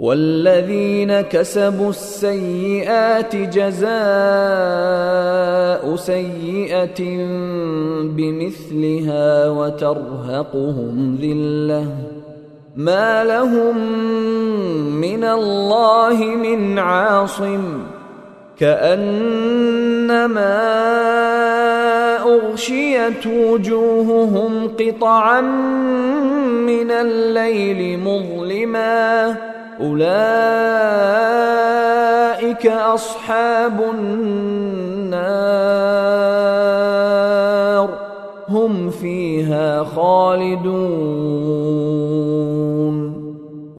والذين كسبوا السيئات جزاء سيئة بمثلها وترهقهم ذلة ما لهم من الله من عاصم كأنما أغشيت وجوههم قطعا من الليل مظلما أولئك أصحاب النار هم فيها خالدون.